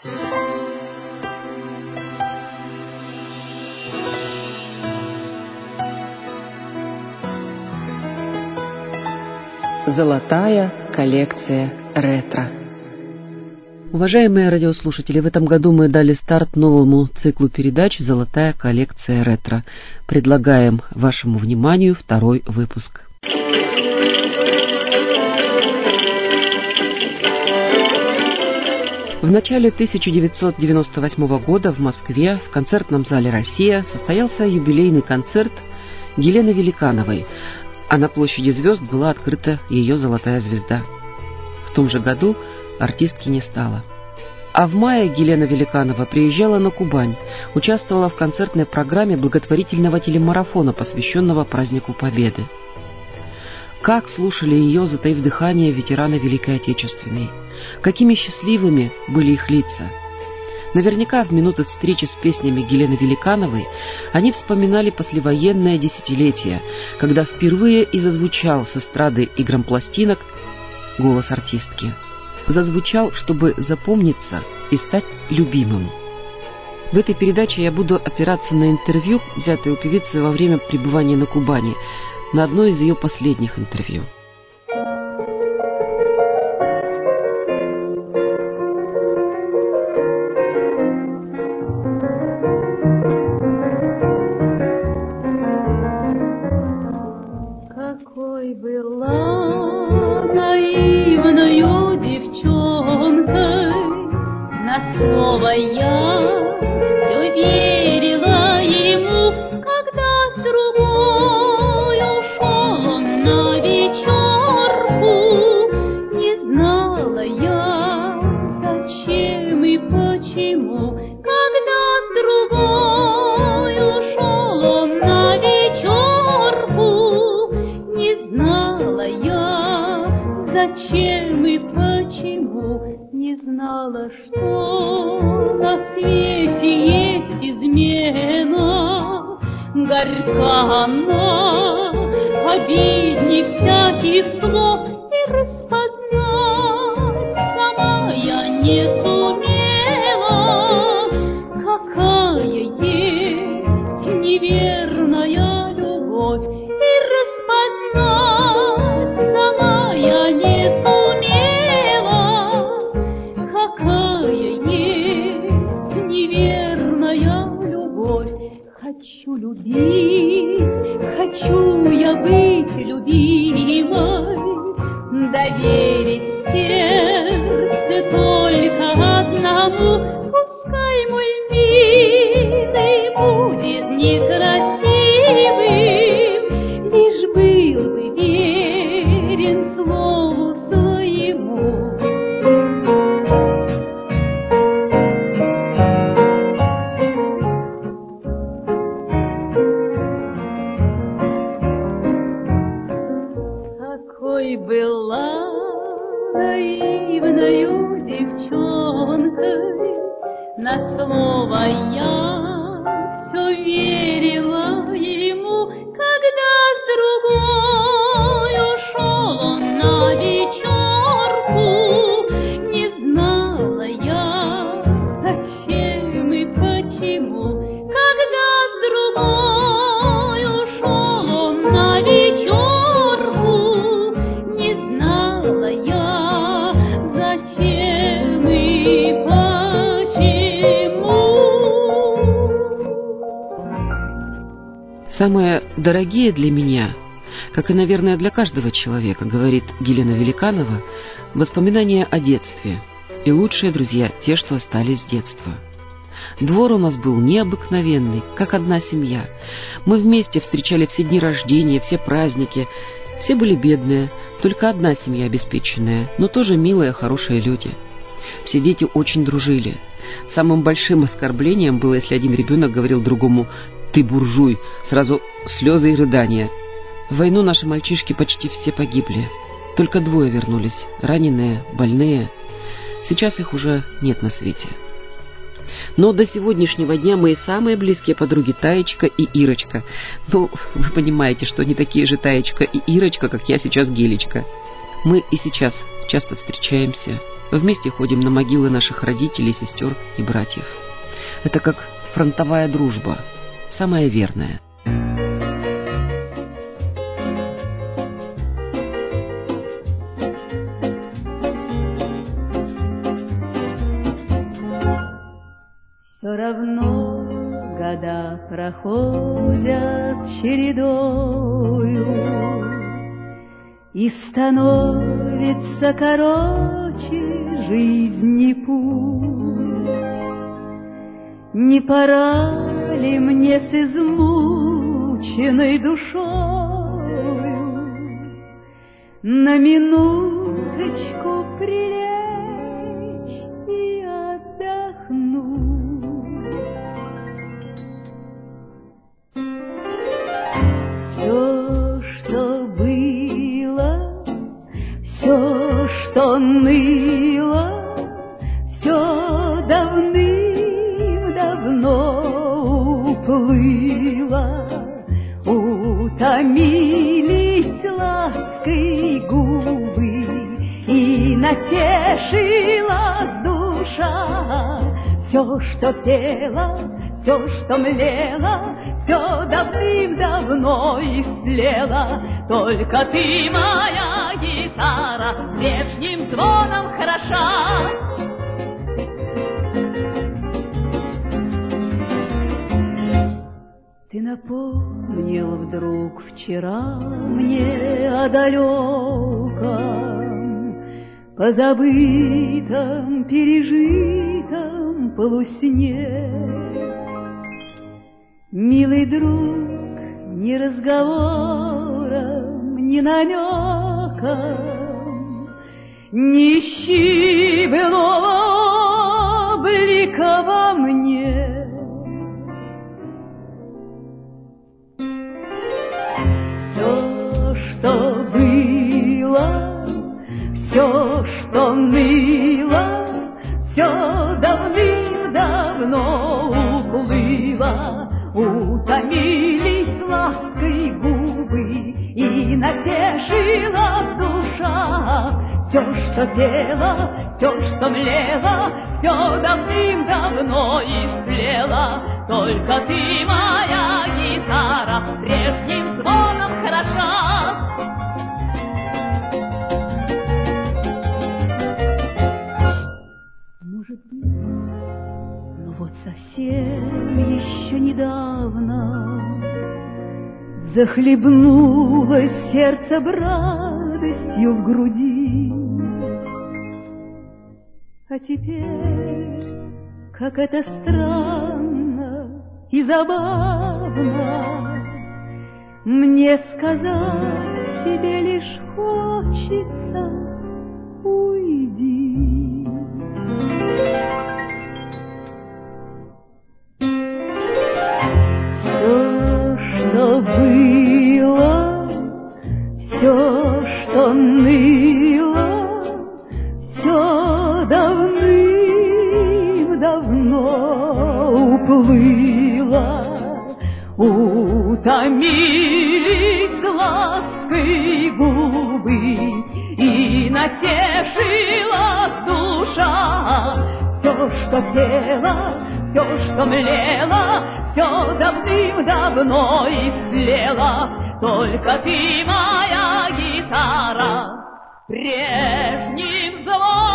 Золотая коллекция ретро. Уважаемые радиослушатели, в этом году мы дали старт новому циклу передач «Золотая коллекция ретро». Предлагаем вашему вниманию второй выпуск. В начале 1998 года в Москве в концертном зале «Россия» состоялся юбилейный концерт Елены Великановой, а на площади Звезд была открыта ее «Золотая звезда». В том же году артистки не стало. А в мае Елена Великанова приезжала на Кубань, участвовала в концертной программе благотворительного телемарафона, посвященного празднику Победы. Как слушали ее, затаив дыхание, ветераны Великой Отечественной. Какими счастливыми были их лица. Наверняка в минуты встречи с песнями Елены Великановой они вспоминали послевоенное десятилетие, когда впервые и зазвучал с эстрады и грампластинок голос артистки. Зазвучал, чтобы запомниться и стать любимым. В этой передаче я буду опираться на интервью, взятое у певицы во время пребывания на Кубани, на одно из ее последних интервью. Слово я все верила ему, когда с другой ушел он на вечерку. Не знала я, зачем и почему, когда с другой ушел он на вечерку. Не знала я, зачем и почему, не знала, что на свете есть измена, горька она, обидней всяких слов, и распознать сама я не сумела, какая есть неверная любовь, и распознать сама я не сумела, какая есть неверная любовь. Хочу любить, хочу я быть любимой, доверить сердце только одному. Пускай мой милый будет некрасивым, лишь был бы верен слову своему. Какой была наивною девчонкой, на слово я все верила ему, когда с другой ушел он на вечерку. Не знала я, зачем и почему, когда с другой ушел он на вечерку. Не знала я, зачем и почему. Самые дорогие для меня, как и, наверное, для каждого человека, говорит Елена Великанова, воспоминания о детстве. И лучшие друзья — те, что остались с детства. Двор у нас был необыкновенный, как одна семья. Мы вместе встречали все дни рождения, все праздники. Все были бедные, только одна семья обеспеченная, но тоже милые, хорошие люди. Все дети очень дружили. Самым большим оскорблением было, если один ребенок говорил другому: «Ты буржуй», сразу слезы и рыдания. В войну наши мальчишки почти все погибли. Только 2 вернулись, раненые, больные. Сейчас их уже нет на свете. Но до сегодняшнего дня мои самые близкие подруги Таечка и Ирочка. Ну, вы понимаете, что они такие же Таечка и Ирочка, как я сейчас Гелечка. Мы и сейчас часто встречаемся, Вместе ходим на могилы наших родителей, сестер и братьев. Это как фронтовая дружба, самая верная. Все равно года проходят чередою, и становится короче жизни путь. Не пора ли мне с измученной душою на минуточку прилечь и отдохнуть? Все, что было, все, что ныло, все давным-давно уплыло. Утомились лаской губы, и натешилась душа. Все, что пело, все, что млело, все давным-давно истлело. Только ты, моя гитара, прежним звоном хороша. Ты напомнил вдруг вчера мне о далеком, позабытом, пережитом полусне. Милый друг, ни разговором, ни намеком не ищи былого облика во мне. Все, что было, все, что ныло, все давным-давно уплыло. Утомились лаской губы, и натешилась душа. Все, что пело, все, что млело, все давным-давно истлело. Только ты, моя гитара, прежним звоном хороша. Может быть, но вот совсем еще недавно захлебнулось сердце радостью в груди. А теперь, как это странно и забавно, мне сказать тебе лишь хочется: уйди. Все, что было, все, что ныло, все давным-давно уплыло. Утомились лаской губы, и натешилась душа. Все, что пело, все, что млело, все давным-давно истлело. Только ты, моя гитара, прежним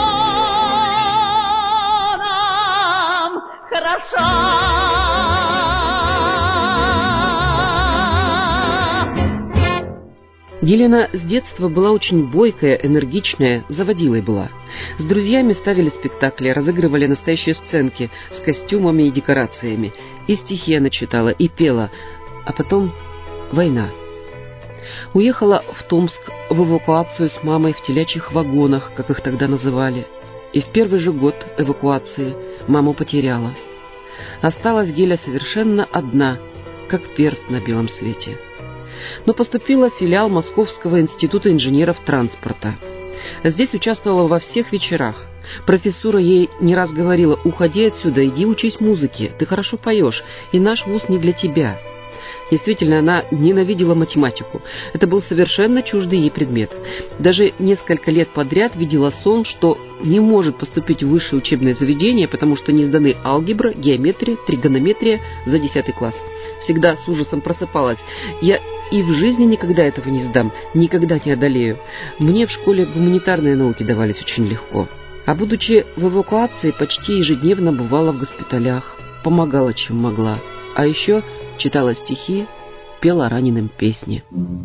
звоном хороша. Елена с детства была очень бойкая, энергичная, заводилой была. С друзьями ставили спектакли, разыгрывали настоящие сценки с костюмами и декорациями. И стихи она читала, и пела. А потом война. Уехала в Томск в эвакуацию с мамой в телячьих вагонах, как их тогда называли. И в первый же год эвакуации маму потеряла. Осталась Геля совершенно одна, как перст на белом свете. Но поступила в филиал Московского института инженеров транспорта. Здесь участвовала во всех вечерах. Профессура ей не раз говорила: уходи отсюда, иди учись музыке, ты хорошо поешь, и наш вуз не для тебя. Действительно, она ненавидела математику. Это был совершенно чуждый ей предмет. Даже несколько лет подряд видела сон, что не может поступить в высшее учебное заведение, потому что не сданы алгебра, геометрия, тригонометрия за 10 класс. Всегда с ужасом просыпалась. Я и в жизни никогда этого не сдам, никогда не одолею. Мне в школе гуманитарные науки давались очень легко. А будучи в эвакуации, почти ежедневно бывала в госпиталях, помогала, чем могла. А еще читала стихи, пела раненым песни.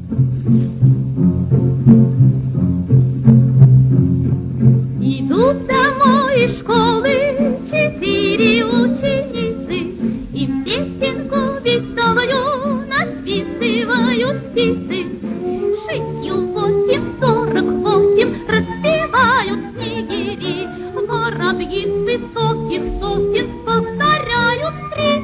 Идут домой из школы 4 ученицы, им песенку веселую насвистывают птицы. 6, 8, 48 распевают снегири, воробьи с высоких сосен повторяют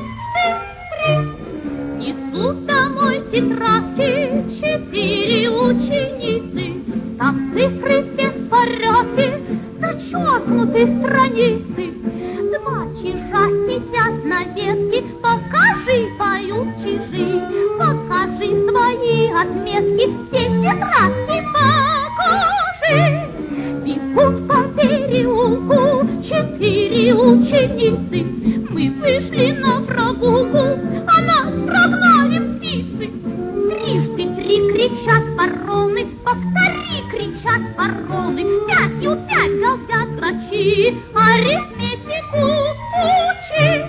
3. Несут домой тетрадки 4 ученицы, там цифры все в порядке, зачеркнуты страницы. 2 чижа сидят на ветке, покажи, поют чижи, покажи свои отметки, все тетрадки покажи. Бегут по переулку 4 ученицы, мы вышли на прогулку, а нас прогнали птицы. 3 кричат вороны, повтори, кричат вороны, 5 галдят грачи, арифметику учи.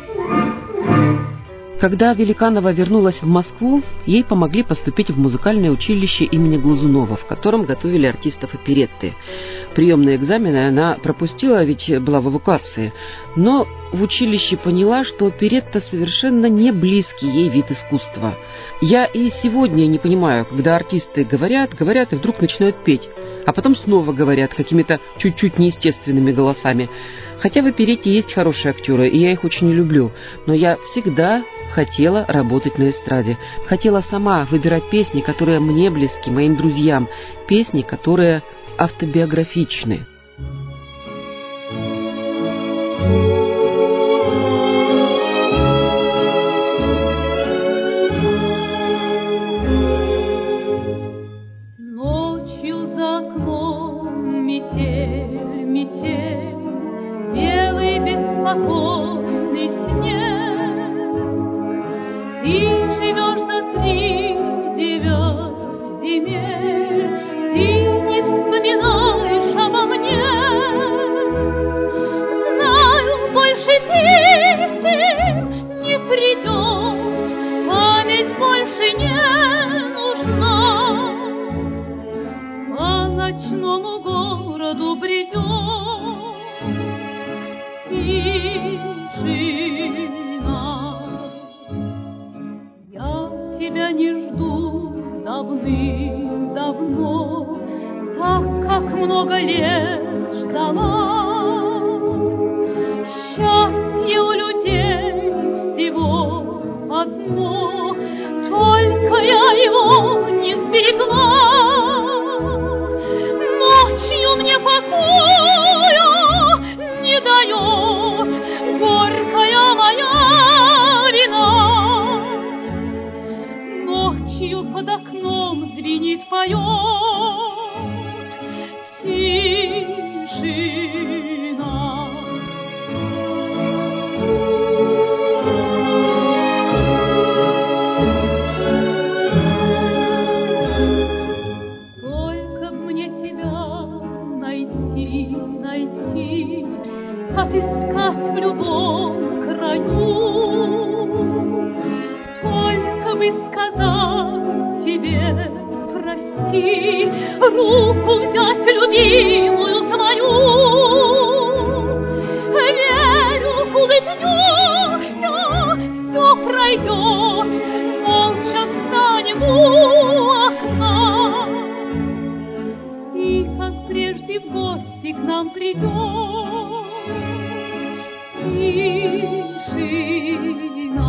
Когда Великанова вернулась в Москву, ей помогли поступить в музыкальное училище имени Глазунова, в котором готовили артистов оперетты. Приемные экзамены она пропустила, ведь была в эвакуации, но в училище поняла, что оперетта совершенно не близкий ей вид искусства. Я и сегодня не понимаю, когда артисты говорят и вдруг начинают петь, а потом снова говорят какими-то чуть-чуть неестественными голосами. Хотя в оперетте есть хорошие актеры, и я их очень люблю, но я всегда хотела работать на эстраде. Хотела сама выбирать песни, которые мне близки, моим друзьям, песни, которые автобиографичны. Ночью за окном метель, метель, белый беспокойный снег. Ты живешь за 39 земель, ты не вспоминаешь обо мне. Знаю, больше песен не придет, память больше не нужна. По ночному городу бредет тишина. Я тебя не жду давным-давно, так как много лет ждала. Счастье у людей всего одно, только я его не сберегла. Ночью мне покоя не дает горькая моя вина. Ночью под окном звенит, поет тишина. Только б мне тебя найти, отыскать в любом краю. Только бы сказать тебе прости, руку взять любимую твою. Верю, улыбнешься, все пройдет, молча встанем у окна. И как прежде в гости к нам придет тишина.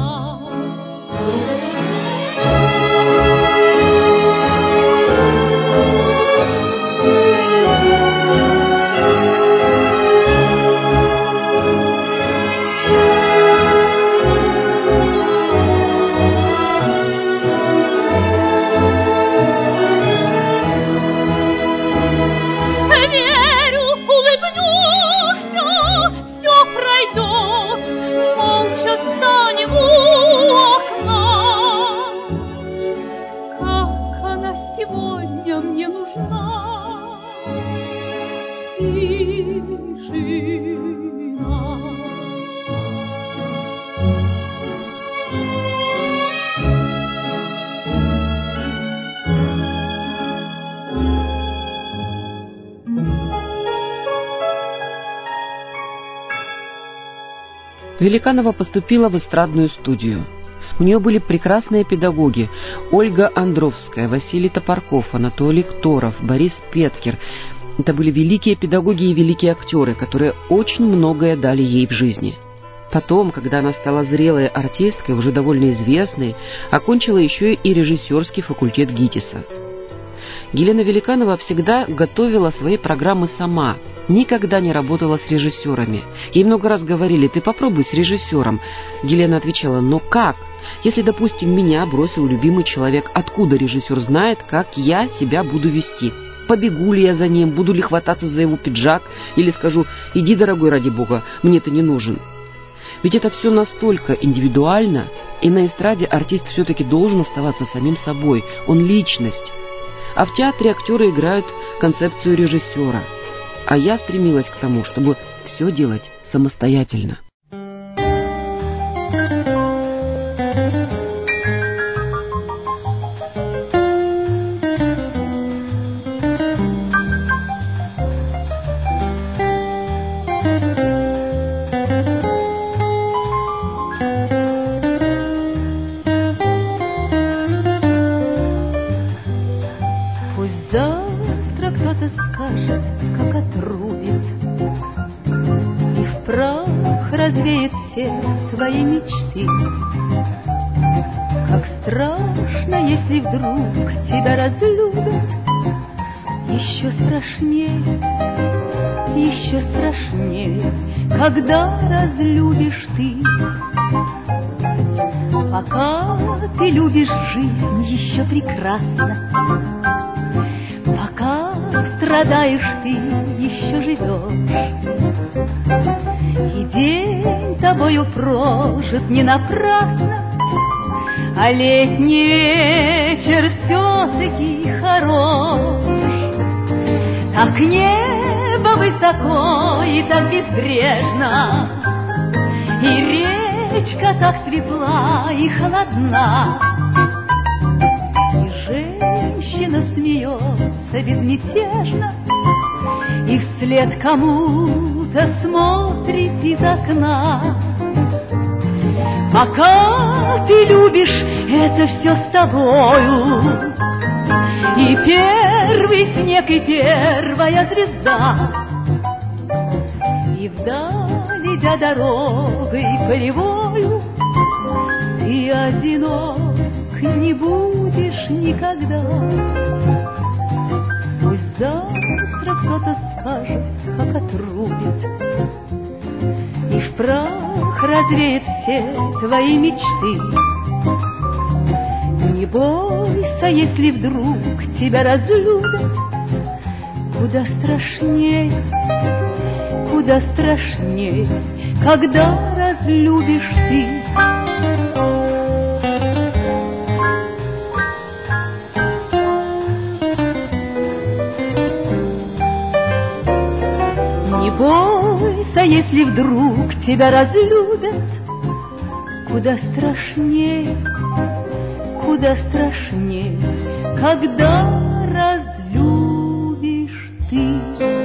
Великанова поступила в эстрадную студию. У нее были прекрасные педагоги: Ольга Андровская, Василий Топорков, Анатолий Кторов, Борис Петкер. Это были великие педагоги и великие актеры, которые очень многое дали ей в жизни. Потом, когда она стала зрелой артисткой, уже довольно известной, окончила еще и режиссерский факультет ГИТИСа. Елена Великанова всегда готовила свои программы сама, никогда не работала с режиссерами. Ей много раз говорили: ты попробуй с режиссером. Елена отвечала: но как? Если, допустим, меня бросил любимый человек, откуда режиссер знает, как я себя буду вести? Побегу ли я за ним, буду ли хвататься за его пиджак, или скажу: иди, дорогой, ради бога, мне ты не нужен. Ведь это все настолько индивидуально, и на эстраде артист все-таки должен оставаться самим собой, он личность. А в театре актеры играют концепцию режиссера. А я стремилась к тому, чтобы все делать самостоятельно. Развеет все свои мечты. Как страшно, если вдруг тебя разлюбят. Еще страшнее, когда разлюбишь ты. Пока ты любишь жизнь, еще прекрасно. Пока страдаешь, ты еще живешь. И день тобою прожит не напрасно, а летний вечер все-таки хорош. Так небо высоко и так безбрежно, и речка так светла и холодна, и женщина смеется безмятежно, и вслед кому-то смотрит из окна. Пока ты любишь, это все с тобою, и первый снег, и первая звезда. И вдаль, идя дорогой полевою, ты одинок не будешь никогда. Пусть завтра кто-то скажет, как отрубит, и в прах развеет все твои мечты. Не бойся, если вдруг тебя разлюбят. Куда страшнее, когда разлюбишь ты. Не бойся, если вдруг тебя разлюбят. Куда страшнее, когда разлюбишь ты.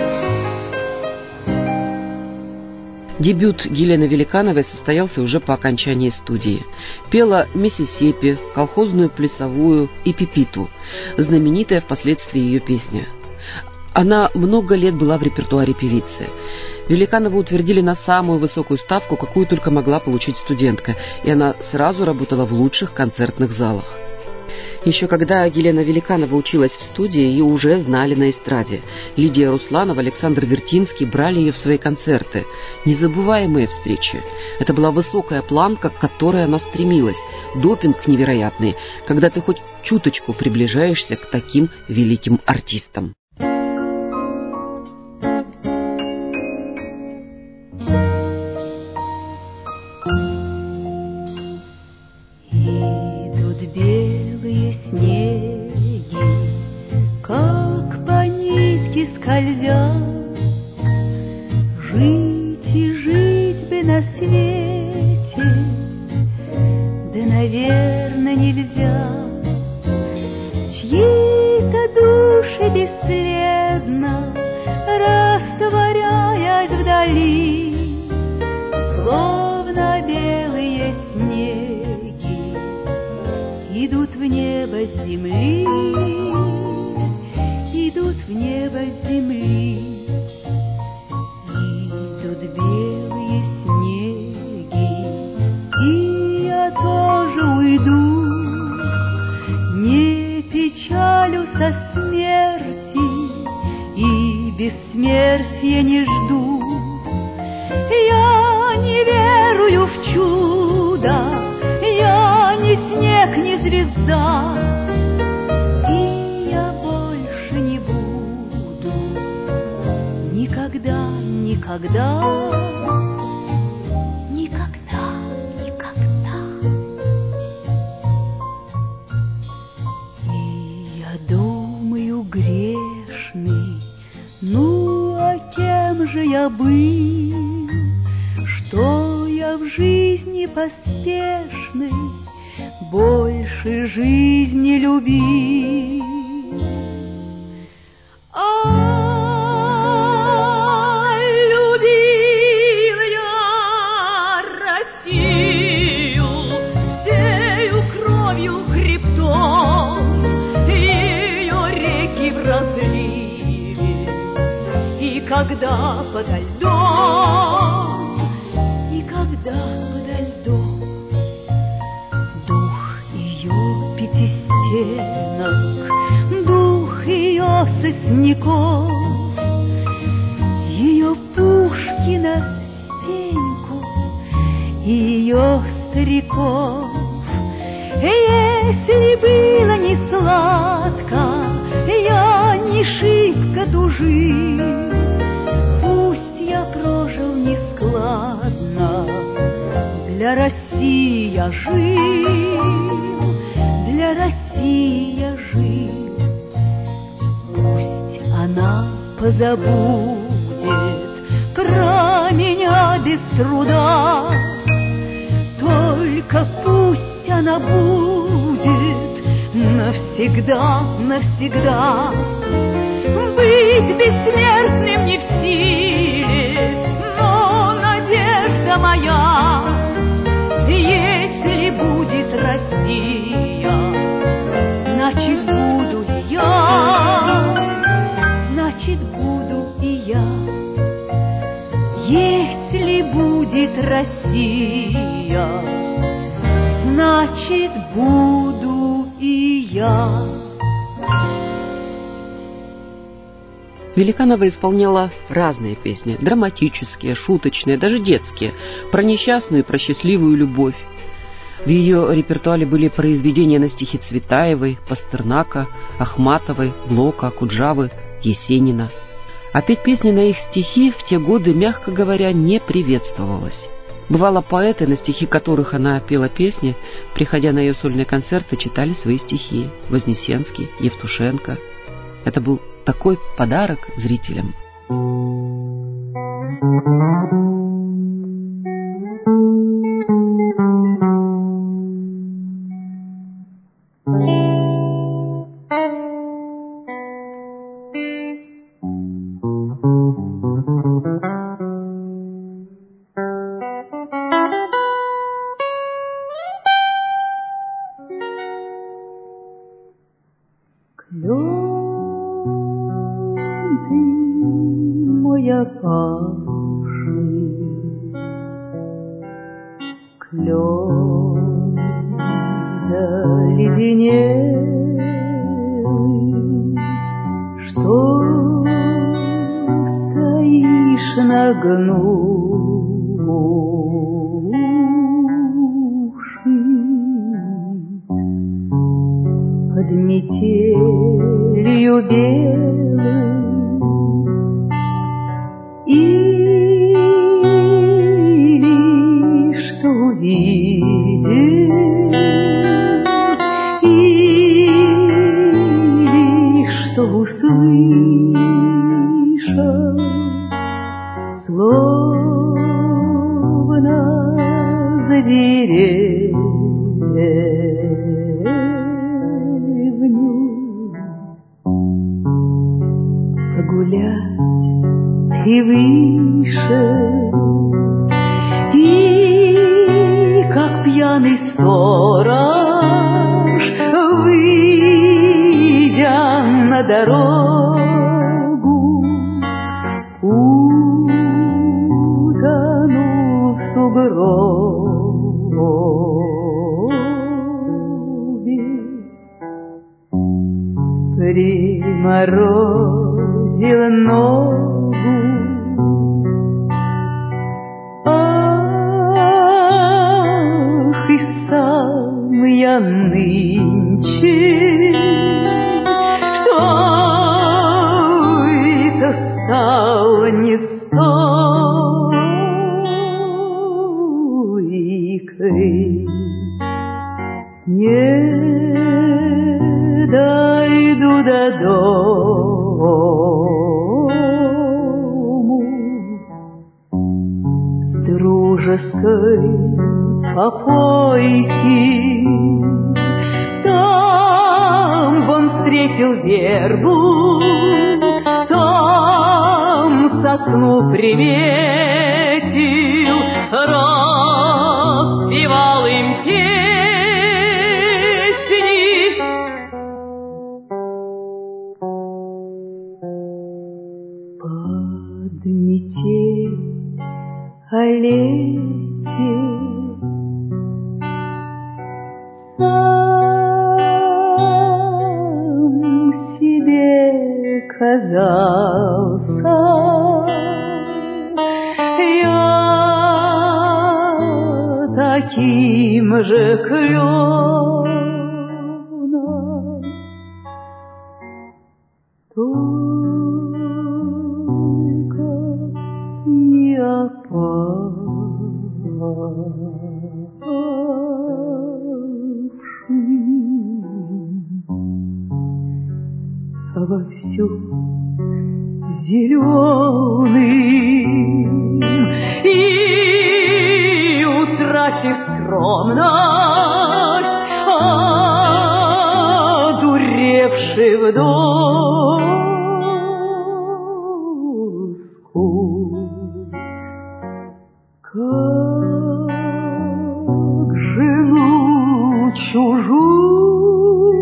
Дебют Елены Великановой состоялся уже по окончании студии. Пела «Миссисипи», колхозную плясовую и «Пипиту», знаменитая впоследствии ее песня. Она много лет была в репертуаре певицы. Великанову утвердили на самую высокую ставку, какую только могла получить студентка, и она сразу работала в лучших концертных залах. Еще когда Елена Великанова училась в студии, ее уже знали на эстраде. Лидия Русланова, Александр Вертинский брали ее в свои концерты. Незабываемые встречи. Это была высокая планка, к которой она стремилась. Допинг невероятный, когда ты хоть чуточку приближаешься к таким великим артистам. Жить и жить бы на свете, да, наверно, нельзя. Чьи-то души бесследно растворяясь вдали, словно идут в небо с земли, идут в небо с земли. Идут белые снеги, и я тоже уйду. Не печалю со смерти и бессмертия не жду. Я не верую в чудо, я ни снег, ни звезда, и я больше не буду никогда, никогда, никогда, никогда. И я думаю, грешный, ну а кем же я был? Что я в жизни поспешной больше жизни любил? Любил я Россию, всею кровью хребтов, ее реки в разливе, и когда подо льдом, когда подо льдом дух ее пятистенок, дух ее сосняков, ее Пушкина Стеньку и ее стариков. Если было не сладко, я не шибко тужил, пусть я прожил нескладно, для России я жил, для России я жил. Пусть она позабудет про меня без труда, только пусть она будет навсегда, навсегда. Быть бессмертным не в силе, но надежда моя, если будет Россия, значит буду и я, значит буду и я. Если будет Россия, значит буду и я. Великанова исполняла разные песни, драматические, шуточные, даже детские, про несчастную и про счастливую любовь. В ее репертуаре были произведения на стихи Цветаевой, Пастернака, Ахматовой, Блока, Куджавы, Есенина. А петь песни на их стихи в те годы, мягко говоря, не приветствовалось. Бывало, поэты, на стихи которых она пела песни, приходя на ее сольные концерты, читали свои стихи: Вознесенский, Евтушенко. Это был такой подарок зрителям. Клен заледенелый, что стоишь нагнувши под метелью белой, или что увидел, или что услышал, словно за деревню погулять ты вышел, и как пьяный сторож на дорогу, утонул в сугробе, приморозил ногу. Ах, и сам я нынче, что это стал не стойкой, не дойду до дому с дружеской попойки. Там он встретил вербу, там сосну приметил, распевал им песни. Под метель о лете сам себе казался я таким же кленом, только не опавший, а вовсю зеленым и, утратив скромность, одуревший в доску, как жену чужую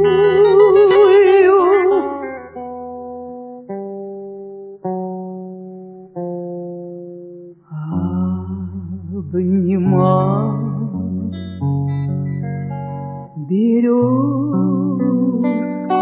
обнимал березку.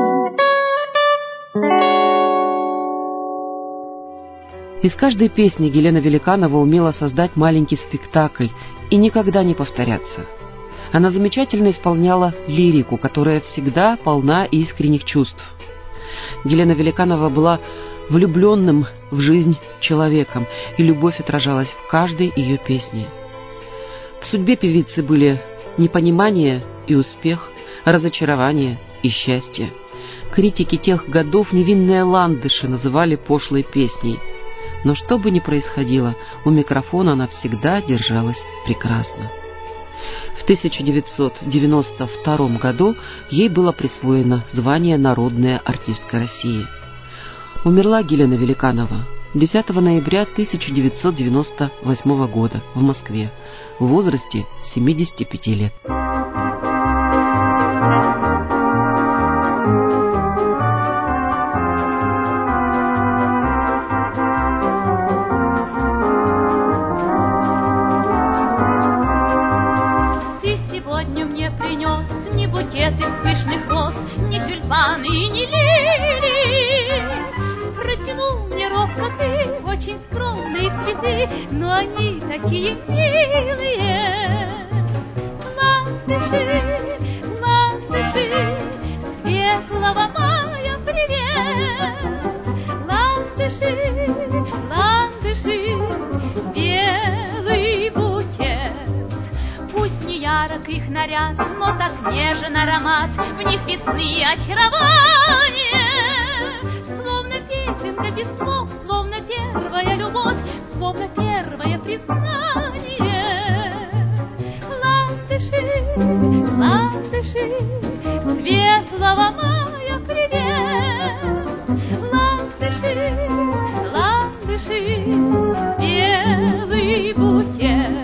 Из каждой песни Елена Великанова умела создать маленький спектакль и никогда не повторяться. Она замечательно исполняла лирику, которая всегда полна искренних чувств. Елена Великанова была влюбленным в жизнь человеком, и любовь отражалась в каждой ее песне. В судьбе певицы были непонимание и успех, разочарование и счастье. Критики тех годов невинные ландыши называли пошлой песней. Но что бы ни происходило, у микрофона она всегда держалась прекрасно. В 1992 году ей было присвоено звание «Народная артистка России». Умерла Елена Великанова 10 ноября 1998 года в Москве в возрасте 75 лет. Букеты пышных роз, ни тюльпаны и ни лилии. Протянул мне робко ты очень скромные цветы, но они такие милые. Ландыши, ландыши, светлого мая привет. Ландыши, ландыши, белый букет. Пусть не ярок их наряд, но так нежен аромат, в них весны очарование. Словно песенка без слов, словно первая любовь, словно первое признание. Ландыши, ландыши, светлого мая привет. Ландыши, ландыши, белый букет.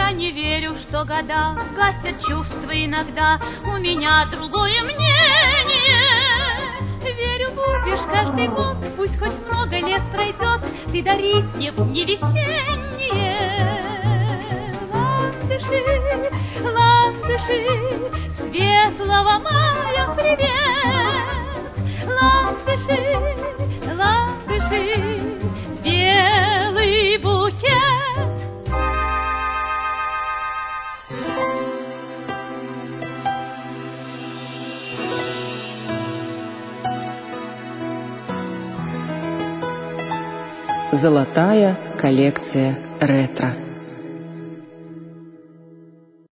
Я не верю, что года гасят чувства иногда. У меня другое мнение. Верю, будешь каждый год, пусть хоть много лет пройдет, ты дарить мне в дни весенние. Ландыши, ландыши, светлого мая привет. Ландыши, ландыши, белый букет. Золотая коллекция ретро.